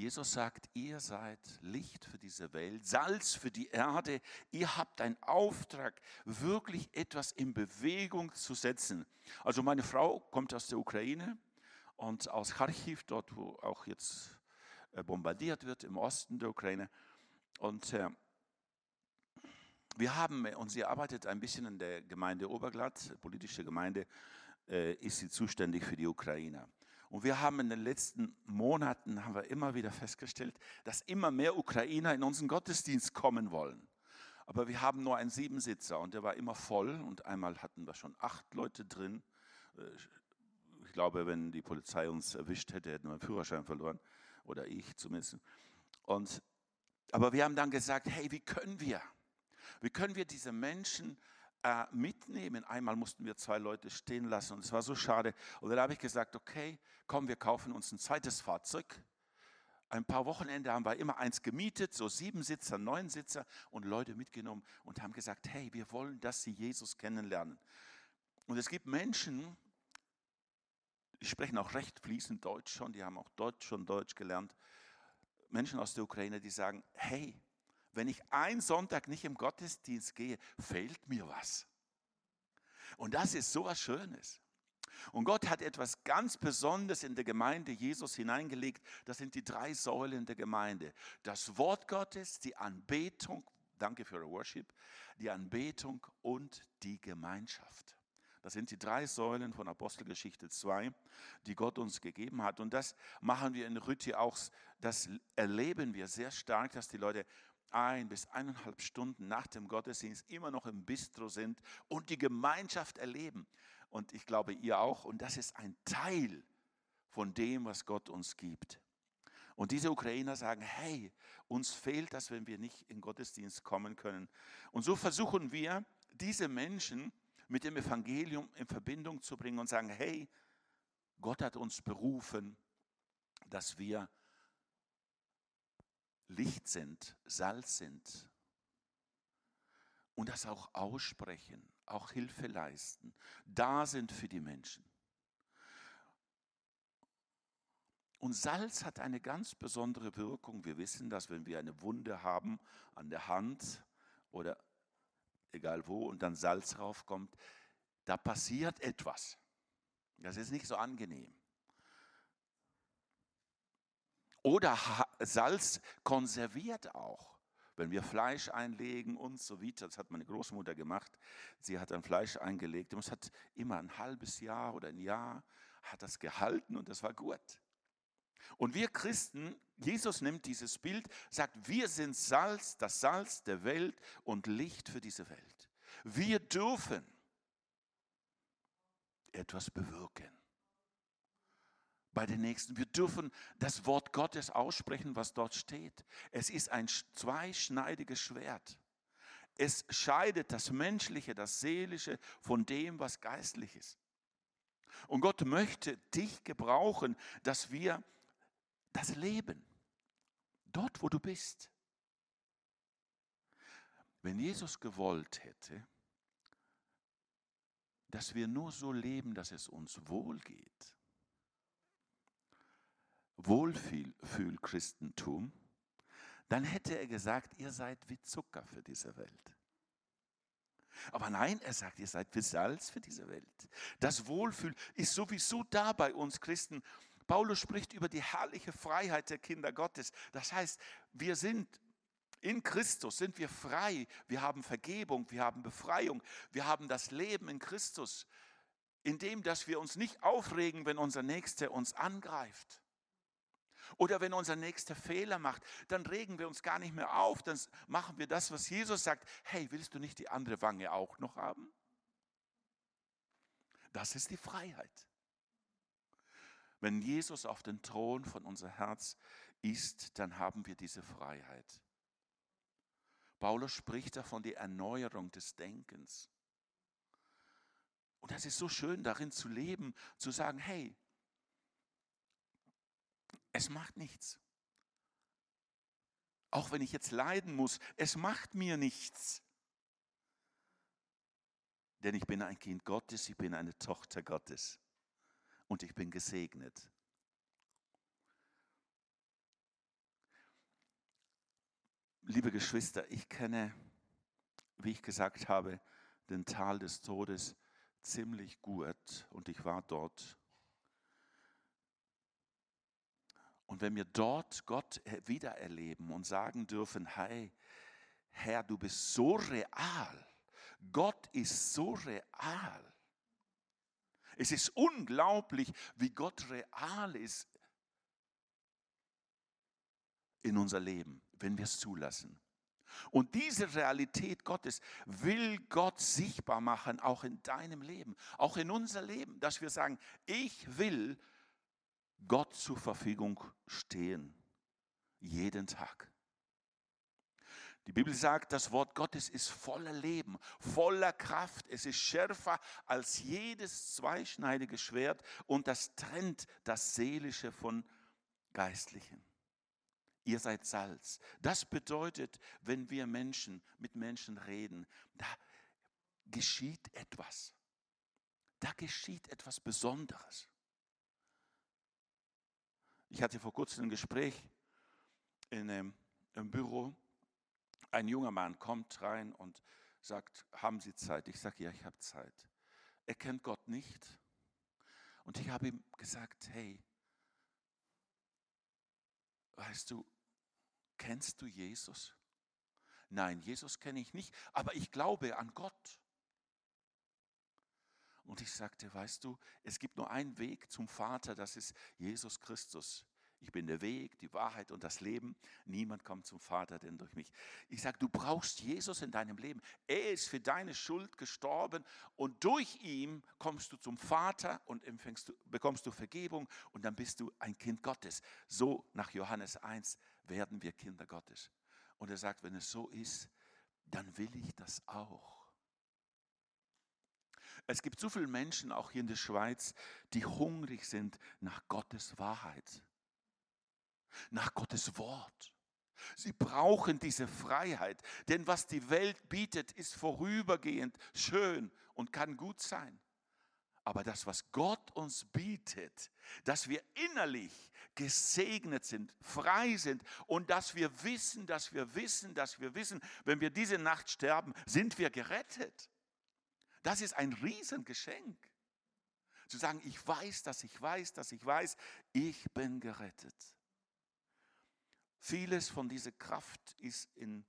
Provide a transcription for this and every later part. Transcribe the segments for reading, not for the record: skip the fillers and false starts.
Jesus sagt, ihr seid Licht für diese Welt, Salz für die Erde. Ihr habt einen Auftrag, wirklich etwas in Bewegung zu setzen. Also meine Frau kommt aus der Ukraine und aus Kharkiv, dort wo auch jetzt bombardiert wird, im Osten der Ukraine. Und und sie arbeitet ein bisschen in der Gemeinde Oberglatt, politische Gemeinde, ist sie zuständig für die Ukrainer. Und wir haben in den letzten Monaten haben wir immer wieder festgestellt, dass immer mehr Ukrainer in unseren Gottesdienst kommen wollen. Aber wir haben nur einen 7-Sitzer und der war immer voll und einmal hatten wir schon 8 Leute drin. Ich glaube, wenn die Polizei uns erwischt hätte, hätten wir den Führerschein verloren oder ich zumindest. Aber wir haben dann gesagt, hey, wie können wir diese Menschen mitnehmen? Einmal mussten wir 2 Leute stehen lassen und es war so schade. Und dann habe ich gesagt, okay, komm, wir kaufen uns ein zweites Fahrzeug. Ein paar Wochenende haben wir immer eins gemietet, so 7-Sitzer, 9-Sitzer und Leute mitgenommen und haben gesagt, hey, wir wollen, dass sie Jesus kennenlernen. Und es gibt Menschen, die sprechen auch recht fließend Deutsch schon, die haben auch schon Deutsch gelernt. Menschen aus der Ukraine, die sagen, hey, wenn ich einen Sonntag nicht im Gottesdienst gehe, fehlt mir was. Und das ist so was Schönes. Und Gott hat etwas ganz Besonderes in der Gemeinde Jesus hineingelegt. Das sind die 3 Säulen der Gemeinde. Das Wort Gottes, die Anbetung, danke für Ihr Worship, die Anbetung und die Gemeinschaft. Das sind die 3 Säulen von Apostelgeschichte 2, die Gott uns gegeben hat. Und das machen wir in Rütti auch, das erleben wir sehr stark, dass die Leute 1 bis 1,5 Stunden nach dem Gottesdienst immer noch im Bistro sind und die Gemeinschaft erleben. Und ich glaube, ihr auch. Und das ist ein Teil von dem, was Gott uns gibt. Und diese Ukrainer sagen, hey, uns fehlt das, wenn wir nicht in den Gottesdienst kommen können. Und so versuchen wir, diese Menschen mit dem Evangelium in Verbindung zu bringen und sagen, hey, Gott hat uns berufen, dass wir Licht sind, Salz sind und das auch aussprechen, auch Hilfe leisten, da sind für die Menschen. Und Salz hat eine ganz besondere Wirkung. Wir wissen, dass wenn wir eine Wunde haben an der Hand oder egal wo und dann Salz raufkommt, da passiert etwas. Das ist nicht so angenehm. Oder Salz konserviert auch. Wenn wir Fleisch einlegen und so weiter, das hat meine Großmutter gemacht. Sie hat ein Fleisch eingelegt und es hat immer ein halbes Jahr oder ein Jahr hat das gehalten und das war gut. Und wir Christen, Jesus nimmt dieses Bild, sagt, wir sind Salz, das Salz der Welt und Licht für diese Welt. Wir dürfen etwas bewirken. Bei den Nächsten. Wir dürfen das Wort Gottes aussprechen, was dort steht. Es ist ein zweischneidiges Schwert. Es scheidet das Menschliche, das Seelische von dem, was geistlich ist. Und Gott möchte dich gebrauchen, dass wir das leben, dort wo du bist. Wenn Jesus gewollt hätte, dass wir nur so leben, dass es uns wohl geht, Wohlfühl-Christentum, dann hätte er gesagt, ihr seid wie Zucker für diese Welt. Aber nein, er sagt, ihr seid wie Salz für diese Welt. Das Wohlfühl ist sowieso da bei uns Christen. Paulus spricht über die herrliche Freiheit der Kinder Gottes. Das heißt, wir sind in Christus, sind wir frei. Wir haben Vergebung, wir haben Befreiung, wir haben das Leben in Christus, indem dass wir uns nicht aufregen, wenn unser Nächster uns angreift. Oder wenn unser Nächster Fehler macht, dann regen wir uns gar nicht mehr auf, dann machen wir das, was Jesus sagt. Hey, willst du nicht die andere Wange auch noch haben? Das ist die Freiheit. Wenn Jesus auf den Thron von unser Herz ist, dann haben wir diese Freiheit. Paulus spricht davon, die Erneuerung des Denkens. Und das ist so schön, darin zu leben, zu sagen, hey, es macht nichts. Auch wenn ich jetzt leiden muss, es macht mir nichts. Denn ich bin ein Kind Gottes, ich bin eine Tochter Gottes. Und ich bin gesegnet. Liebe Geschwister, ich kenne, wie ich gesagt habe, den Tal des Todes ziemlich gut und ich war dort. Und wenn wir dort Gott wiedererleben und sagen dürfen, hey, Herr, du bist so real, Gott ist so real. Es ist unglaublich, wie Gott real ist in unser Leben, wenn wir es zulassen. Und diese Realität Gottes will Gott sichtbar machen, auch in deinem Leben, auch in unser Leben, dass wir sagen, ich will Gott zur Verfügung stehen, jeden Tag. Die Bibel sagt, das Wort Gottes ist voller Leben, voller Kraft. Es ist schärfer als jedes zweischneidige Schwert und das trennt das Seelische von Geistlichen. Ihr seid Salz. Das bedeutet, wenn wir mit Menschen reden, da geschieht etwas. Da geschieht etwas Besonderes. Ich hatte vor kurzem ein Gespräch in einem Büro. Ein junger Mann kommt rein und sagt, haben Sie Zeit? Ich sage, ja, ich habe Zeit. Er kennt Gott nicht. Und ich habe ihm gesagt, hey, weißt du, kennst du Jesus? Nein, Jesus kenne ich nicht, aber ich glaube an Gott. Und ich sagte, weißt du, es gibt nur einen Weg zum Vater, das ist Jesus Christus. Ich bin der Weg, die Wahrheit und das Leben. Niemand kommt zum Vater, denn durch mich. Ich sage, du brauchst Jesus in deinem Leben. Er ist für deine Schuld gestorben und durch ihn kommst du zum Vater und bekommst du Vergebung und dann bist du ein Kind Gottes. So nach Johannes 1 werden wir Kinder Gottes. Und er sagt, wenn es so ist, dann will ich das auch. Es gibt so viele Menschen, auch hier in der Schweiz, die hungrig sind nach Gottes Wahrheit, nach Gottes Wort. Sie brauchen diese Freiheit, denn was die Welt bietet, ist vorübergehend schön und kann gut sein. Aber das, was Gott uns bietet, dass wir innerlich gesegnet sind, frei sind und dass wir wissen, wenn wir diese Nacht sterben, sind wir gerettet. Das ist ein Riesengeschenk. Zu sagen, ich weiß, ich bin gerettet. Vieles von dieser Kraft ist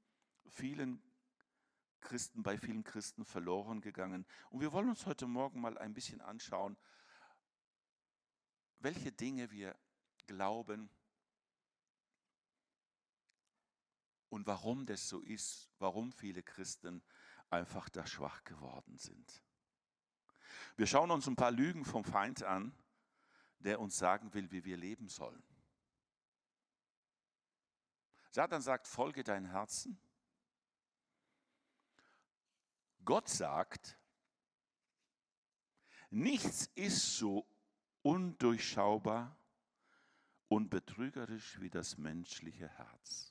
bei vielen Christen verloren gegangen. Und wir wollen uns heute Morgen mal ein bisschen anschauen, welche Dinge wir glauben und warum das so ist, warum viele Christen einfach da schwach geworden sind. Wir schauen uns ein paar Lügen vom Feind an, der uns sagen will, wie wir leben sollen. Satan sagt, folge dein Herzen. Gott sagt, nichts ist so undurchschaubar und betrügerisch wie das menschliche Herz.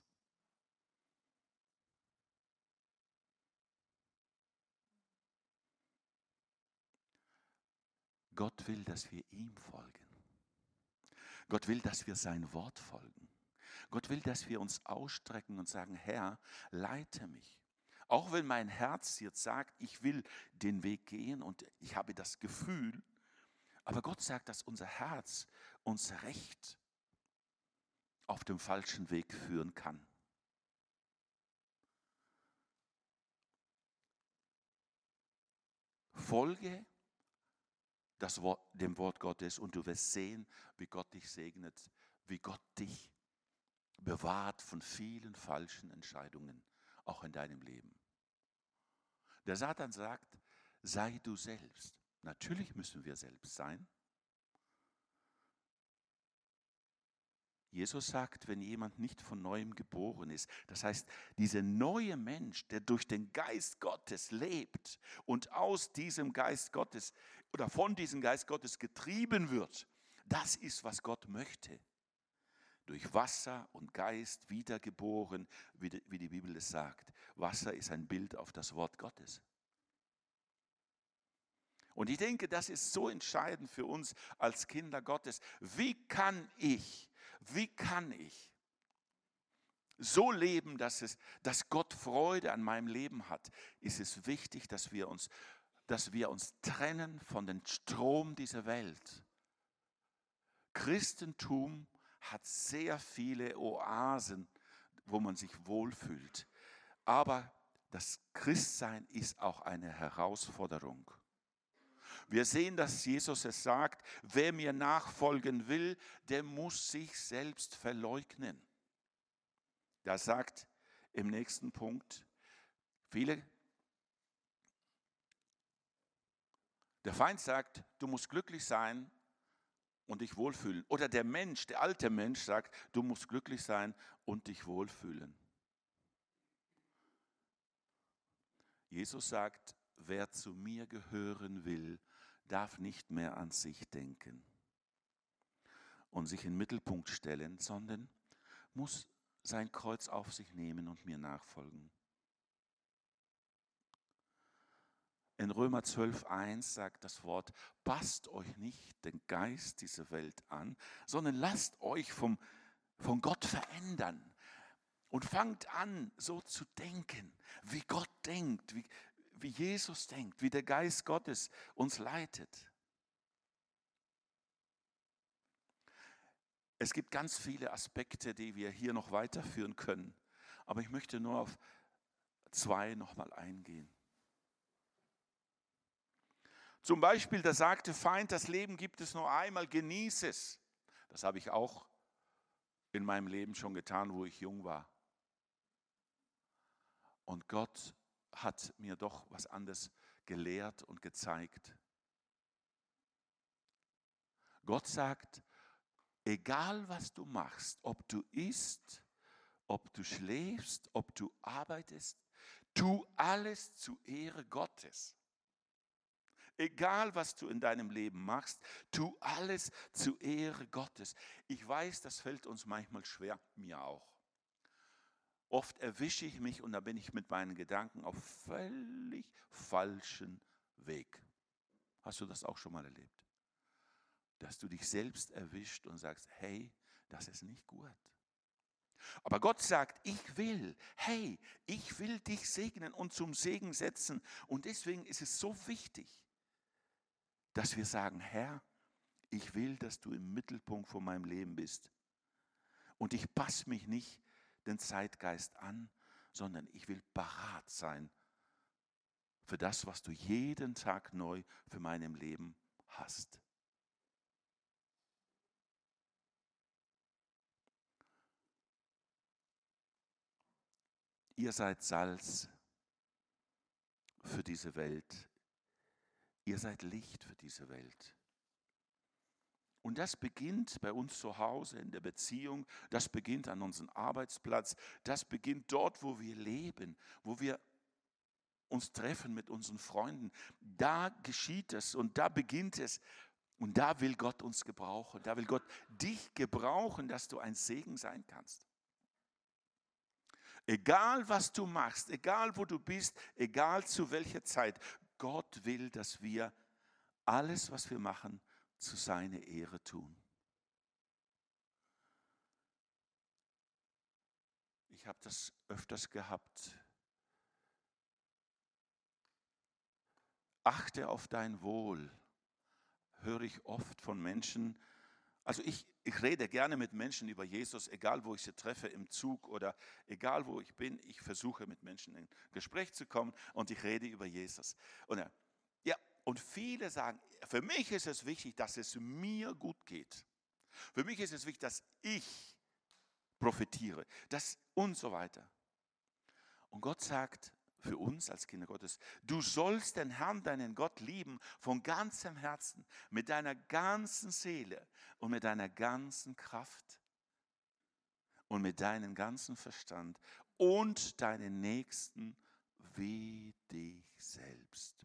Gott will, dass wir ihm folgen. Gott will, dass wir sein Wort folgen. Gott will, dass wir uns ausstrecken und sagen, Herr, leite mich. Auch wenn mein Herz jetzt sagt, ich will den Weg gehen und ich habe das Gefühl, aber Gott sagt, dass unser Herz uns recht auf dem falschen Weg führen kann. Folge dem Wort Gottes und du wirst sehen, wie Gott dich segnet, wie Gott dich bewahrt von vielen falschen Entscheidungen, auch in deinem Leben. Der Satan sagt, sei du selbst. Natürlich müssen wir selbst sein. Jesus sagt, wenn jemand nicht von Neuem geboren ist, das heißt, dieser neue Mensch, der durch den Geist Gottes lebt und aus diesem Geist Gottes oder von diesem Geist Gottes getrieben wird, das ist, was Gott möchte. Durch Wasser und Geist wiedergeboren, wie die Bibel es sagt. Wasser ist ein Bild auf das Wort Gottes. Und ich denke, das ist so entscheidend für uns als Kinder Gottes. Wie kann ich so leben, dass Gott Freude an meinem Leben hat, ist es wichtig, dass wir uns trennen von dem Strom dieser Welt. Christentum hat sehr viele Oasen, wo man sich wohlfühlt. Aber das Christsein ist auch eine Herausforderung. Wir sehen, dass Jesus es sagt, wer mir nachfolgen will, der muss sich selbst verleugnen. Da sagt im nächsten Punkt, der Feind sagt, du musst glücklich sein und dich wohlfühlen. Oder der alte Mensch sagt, du musst glücklich sein und dich wohlfühlen. Jesus sagt, wer zu mir gehören will, darf nicht mehr an sich denken und sich in den Mittelpunkt stellen, sondern muss sein Kreuz auf sich nehmen und mir nachfolgen. In Römer 12,1 sagt das Wort, passt euch nicht den Geist dieser Welt an, sondern lasst euch von Gott verändern und fangt an, so zu denken, wie Gott denkt, wie Jesus denkt, wie der Geist Gottes uns leitet. Es gibt ganz viele Aspekte, die wir hier noch weiterführen können, aber ich möchte nur auf 2 nochmal eingehen. Zum Beispiel, da sagte Feind, das Leben gibt es nur einmal, genieße es. Das habe ich auch in meinem Leben schon getan, wo ich jung war. Und Gott hat mir doch was anderes gelehrt und gezeigt. Gott sagt, egal was du machst, ob du isst, ob du schläfst, ob du arbeitest, tu alles zur Ehre Gottes. Egal, was du in deinem Leben machst, tu alles zur Ehre Gottes. Ich weiß, das fällt uns manchmal schwer, mir auch. Oft erwische ich mich und da bin ich mit meinen Gedanken auf völlig falschen Weg. Hast du das auch schon mal erlebt? Dass du dich selbst erwischt und sagst, hey, das ist nicht gut. Aber Gott sagt, ich will dich segnen und zum Segen setzen. Und deswegen ist es so wichtig, dass wir sagen, Herr, ich will, dass du im Mittelpunkt von meinem Leben bist. Und ich passe mich nicht den Zeitgeist an, sondern ich will parat sein für das, was du jeden Tag neu für meinem Leben hast. Ihr seid Salz für diese Welt. Ihr seid Licht für diese Welt. Und das beginnt bei uns zu Hause in der Beziehung, das beginnt an unserem Arbeitsplatz, das beginnt dort, wo wir leben, wo wir uns treffen mit unseren Freunden. Da geschieht es und da beginnt es und da will Gott uns gebrauchen. Da will Gott dich gebrauchen, dass du ein Segen sein kannst. Egal was du machst, egal wo du bist, egal zu welcher Zeit, Gott will, dass wir alles, was wir machen, zu seiner Ehre tun. Ich habe das öfters gehabt. Achte auf dein Wohl, höre ich oft von Menschen. Also ich rede gerne mit Menschen über Jesus, egal wo ich sie treffe, im Zug oder egal wo ich bin. Ich versuche mit Menschen in Gespräch zu kommen und ich rede über Jesus. Und viele sagen, für mich ist es wichtig, dass es mir gut geht. Für mich ist es wichtig, dass ich profitiere, und so weiter. Und Gott sagt für uns als Kinder Gottes, du sollst den Herrn, deinen Gott lieben von ganzem Herzen, mit deiner ganzen Seele und mit deiner ganzen Kraft und mit deinem ganzen Verstand und deinen Nächsten wie dich selbst.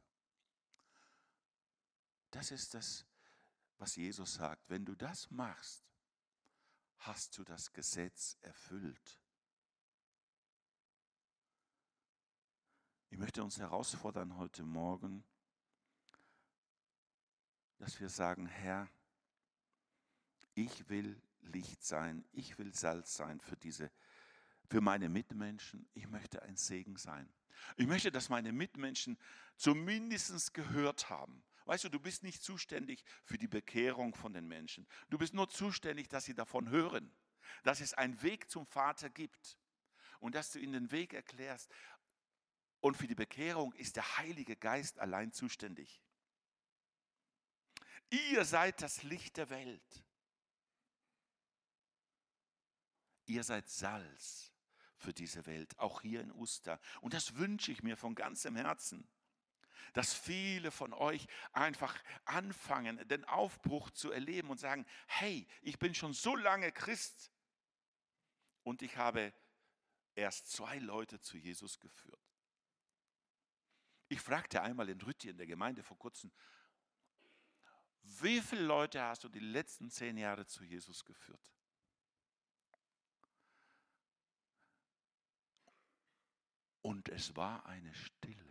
Das ist das, was Jesus sagt. Wenn du das machst, hast du das Gesetz erfüllt. Ich möchte uns herausfordern heute Morgen, dass wir sagen, Herr, ich will Licht sein, ich will Salz sein für diese für meine Mitmenschen. Ich möchte ein Segen sein. Ich möchte, dass meine Mitmenschen zumindest gehört haben. Weißt du, du bist nicht zuständig für die Bekehrung von den Menschen. Du bist nur zuständig, dass sie davon hören, dass es einen Weg zum Vater gibt und dass du ihnen den Weg erklärst. Und für die Bekehrung ist der Heilige Geist allein zuständig. Ihr seid das Licht der Welt. Ihr seid Salz für diese Welt, auch hier in Uster. Und das wünsche ich mir von ganzem Herzen, dass viele von euch einfach anfangen, den Aufbruch zu erleben und sagen, hey, ich bin schon so lange Christ und ich habe erst 2 Leute zu Jesus geführt. Ich fragte einmal in Rütti in der Gemeinde vor kurzem, wie viele Leute hast du die letzten 10 Jahre zu Jesus geführt? Und es war eine Stille.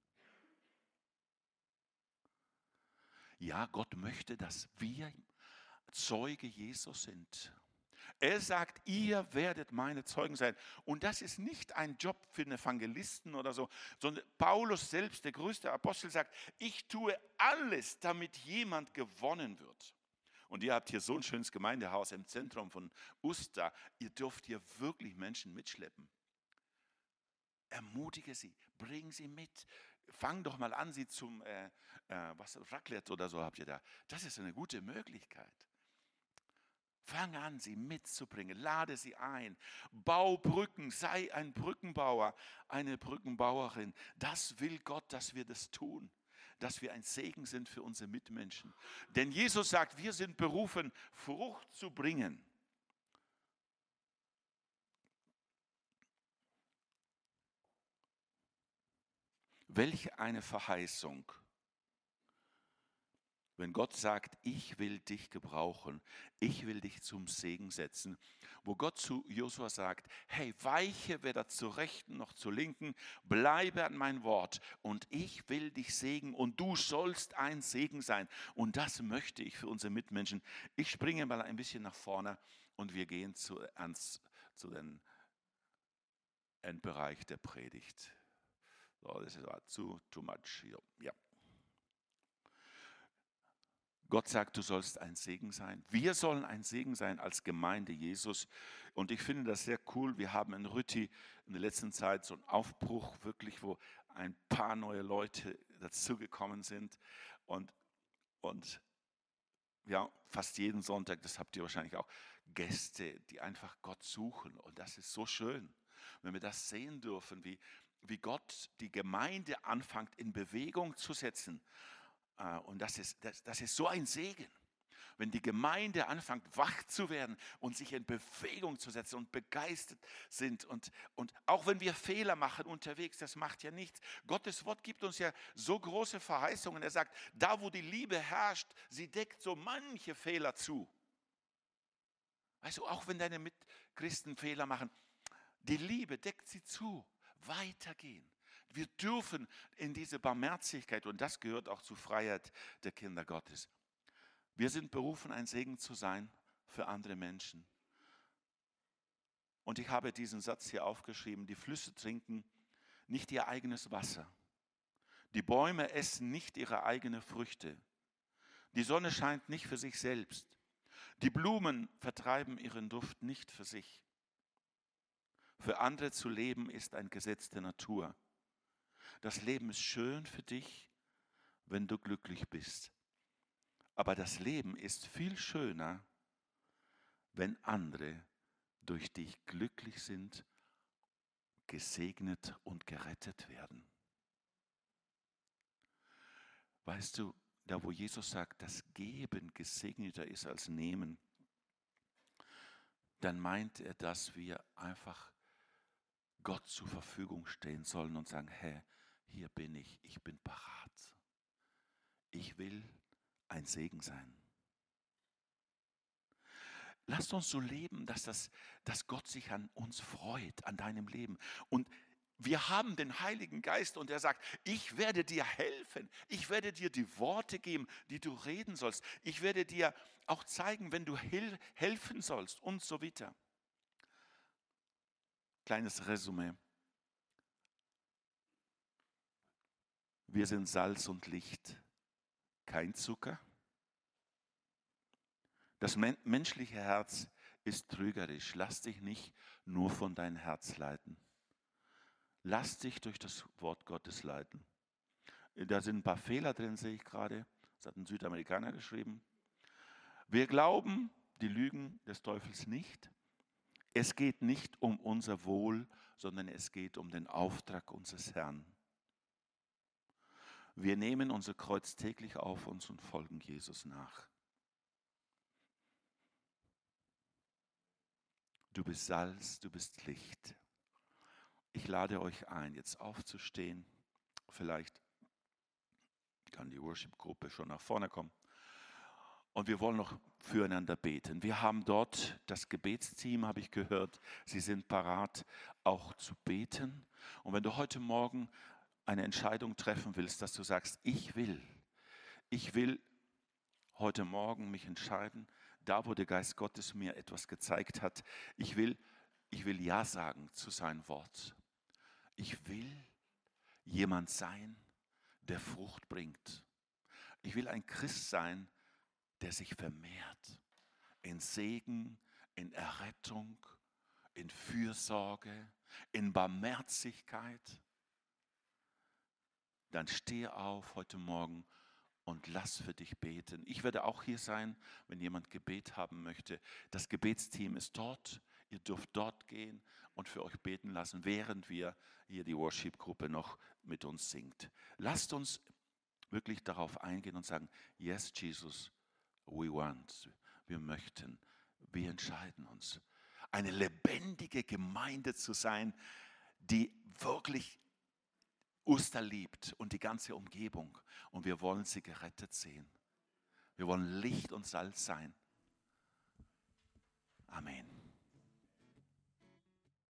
Ja, Gott möchte, dass wir Zeuge Jesus sind. Er sagt, ihr werdet meine Zeugen sein. Und das ist nicht ein Job für einen Evangelisten oder so, sondern Paulus selbst, der größte Apostel, sagt, ich tue alles, damit jemand gewonnen wird. Und ihr habt hier so ein schönes Gemeindehaus im Zentrum von Uster. Ihr dürft hier wirklich Menschen mitschleppen. Ermutige sie, bring sie mit. Fang doch mal an, sie zum Raclette oder so habt ihr da. Das ist eine gute Möglichkeit. Fang an, sie mitzubringen, lade sie ein, bau Brücken, sei ein Brückenbauer, eine Brückenbauerin. Das will Gott, dass wir das tun, dass wir ein Segen sind für unsere Mitmenschen. Denn Jesus sagt, wir sind berufen, Frucht zu bringen. Welch eine Verheißung. Wenn Gott sagt, ich will dich gebrauchen, ich will dich zum Segen setzen, wo Gott zu Josua sagt, hey, weiche weder zur Rechten noch zur Linken, bleibe an mein Wort und ich will dich segnen und du sollst ein Segen sein. Und das möchte ich für unsere Mitmenschen. Ich springe mal ein bisschen nach vorne und wir gehen zu dem Endbereich der Predigt. So, das ist too much. Ja. Gott sagt, du sollst ein Segen sein. Wir sollen ein Segen sein als Gemeinde Jesus. Und ich finde das sehr cool. Wir haben in Rütti in der letzten Zeit so einen Aufbruch, wirklich, wo ein paar neue Leute dazugekommen sind. Und ja, fast jeden Sonntag, das habt ihr wahrscheinlich auch, Gäste, die einfach Gott suchen. Und das ist so schön, wenn wir das sehen dürfen, wie Gott die Gemeinde anfängt in Bewegung zu setzen. Und das ist so ein Segen, wenn die Gemeinde anfängt wach zu werden und sich in Bewegung zu setzen und begeistert sind. Und auch wenn wir Fehler machen unterwegs, das macht ja nichts. Gottes Wort gibt uns ja so große Verheißungen. Er sagt, da wo die Liebe herrscht, sie deckt so manche Fehler zu. Weißt du, auch wenn deine Mitchristen Fehler machen, die Liebe deckt sie zu. Weitergehen. Wir dürfen in diese Barmherzigkeit, und das gehört auch zur Freiheit der Kinder Gottes. Wir sind berufen, ein Segen zu sein für andere Menschen. Und ich habe diesen Satz hier aufgeschrieben, die Flüsse trinken nicht ihr eigenes Wasser. Die Bäume essen nicht ihre eigenen Früchte. Die Sonne scheint nicht für sich selbst. Die Blumen vertreiben ihren Duft nicht für sich. Für andere zu leben ist ein Gesetz der Natur. Das Leben ist schön für dich, wenn du glücklich bist. Aber das Leben ist viel schöner, wenn andere durch dich glücklich sind, gesegnet und gerettet werden. Weißt du, da wo Jesus sagt, dass Geben gesegneter ist als Nehmen, dann meint er, dass wir einfach Gott zur Verfügung stehen sollen und sagen, Herr, hier bin ich bin parat. Ich will ein Segen sein. Lasst uns so leben, dass Gott sich an uns freut, an deinem Leben. Und wir haben den Heiligen Geist und er sagt, ich werde dir helfen. Ich werde dir die Worte geben, die du reden sollst. Ich werde dir auch zeigen, wenn du helfen sollst und so weiter. kleines Resümee. Wir sind Salz und Licht, kein Zucker. Das menschliche Herz ist trügerisch. Lass dich nicht nur von deinem Herz leiten. Lass dich durch das Wort Gottes leiten. Da sind ein paar Fehler drin, sehe ich gerade. Das hat ein Südamerikaner geschrieben. Wir glauben die Lügen des Teufels nicht. Es geht nicht um unser Wohl, sondern es geht um den Auftrag unseres Herrn. Wir nehmen unser Kreuz täglich auf uns und folgen Jesus nach. Du bist Salz, du bist Licht. Ich lade euch ein, jetzt aufzustehen. Vielleicht kann die Worship-Gruppe schon nach vorne kommen. Und wir wollen noch füreinander beten. Wir haben dort das Gebetsteam, habe ich gehört. Sie sind parat, auch zu beten. Und wenn du heute Morgen eine Entscheidung treffen willst, dass du sagst, ich will heute Morgen mich entscheiden, da wo der Geist Gottes mir etwas gezeigt hat, ich will Ja sagen zu seinem Wort. Ich will jemand sein, der Frucht bringt. Ich will ein Christ sein, der sich vermehrt in Segen, in Errettung, in Fürsorge, in Barmherzigkeit. Dann stehe auf heute Morgen und lass für dich beten. Ich werde auch hier sein, wenn jemand Gebet haben möchte. Das Gebetsteam ist dort. Ihr dürft dort gehen und für euch beten lassen, während wir hier die Worship-Gruppe noch mit uns singt. Lasst uns wirklich darauf eingehen und sagen, yes, Jesus, we want. Wir möchten, wir entscheiden uns, eine lebendige Gemeinde zu sein, die wirklich Uster liebt und die ganze Umgebung. Und wir wollen sie gerettet sehen. Wir wollen Licht und Salz sein.